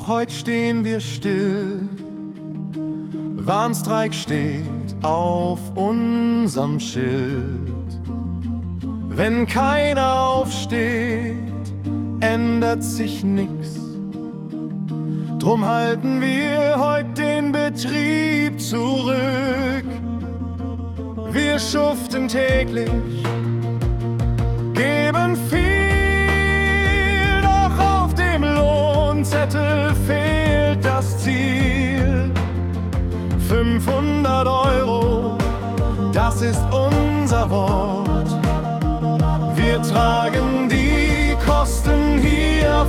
heut stehen wir still. Warnstreik steht auf unserem Schild. Wenn keiner aufsteht, ändert sich nix. Drum halten wir heut den Betrieb zurück. Wir schuften täglich, geben viel, doch auf dem Lohnzettel fehlt das Ziel. 500 €, das ist unser Wort. Wir tragen die Kosten hier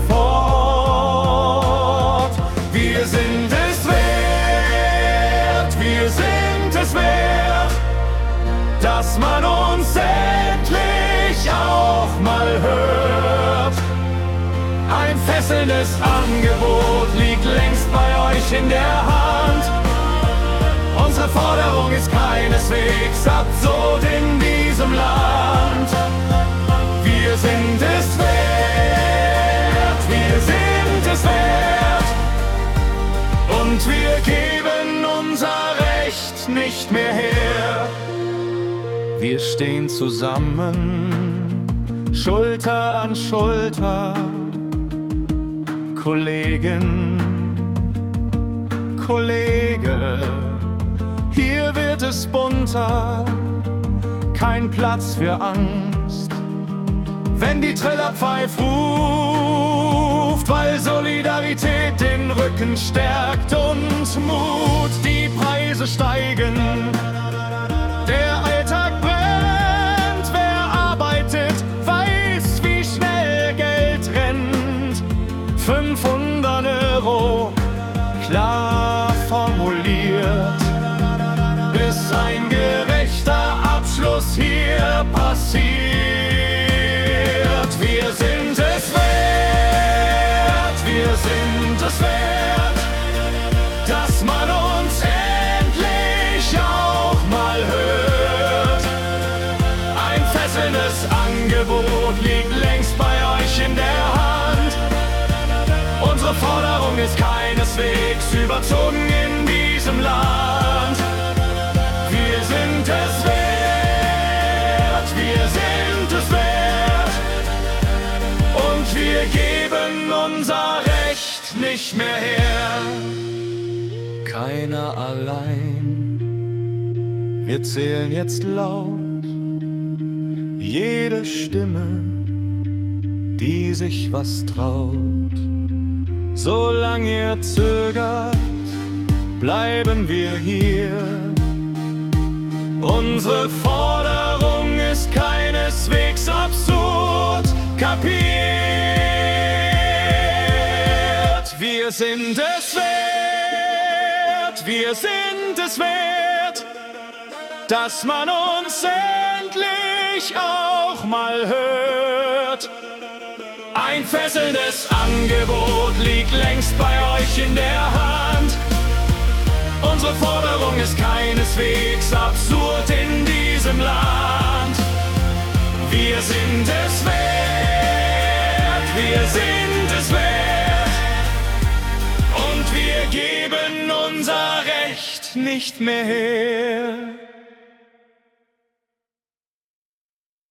vor Ort. Wir sind es wert, wir sind es wert, dass man uns endlich auch mal hört. Ein fesselndes Angebot liegt längst bei euch in der Hand. Unsere Forderung ist keineswegs absurd in diesem Land. Wir sind es wert, wir sind es wert, und wir geben unser Recht nicht mehr her. Wir stehen zusammen, Schulter an Schulter, Kollegin, Kollege. Hier wird es bunter, kein Platz für Angst. Wenn die Trillerpfeif ruft, weil Solidarität den Rücken stärkt und Mut, die Preise steigen, der Alltag brennt, wer arbeitet, weiß, wie schnell Geld rennt. 500 €, klar formuliert, bis ein gerechter Abschluss hier passiert. Wir sind es wert, wir sind es wert, dass man uns endlich auch mal hört. Ein fesselndes Angebot liegt längst bei euch in der Hand. Unsere Forderung ist keineswegs überzogen in diesem Land. Wir sind es wert, wir sind es wert, und wir geben unser Recht nicht mehr her. Keiner allein, wir zählen jetzt laut jede Stimme, die sich was traut. Solange ihr zögert, bleiben wir hier. Unsere Forderung ist keineswegs absurd, kapiert? Wir sind es wert, wir sind es wert, dass man uns endlich auch mal hört. Ein fesselndes Angebot liegt längst bei euch in der Hand. Unsere Forderung ist keineswegs absurd in diesem Land. Wir sind es wert, wir sind es wert, und wir geben unser Recht nicht mehr her.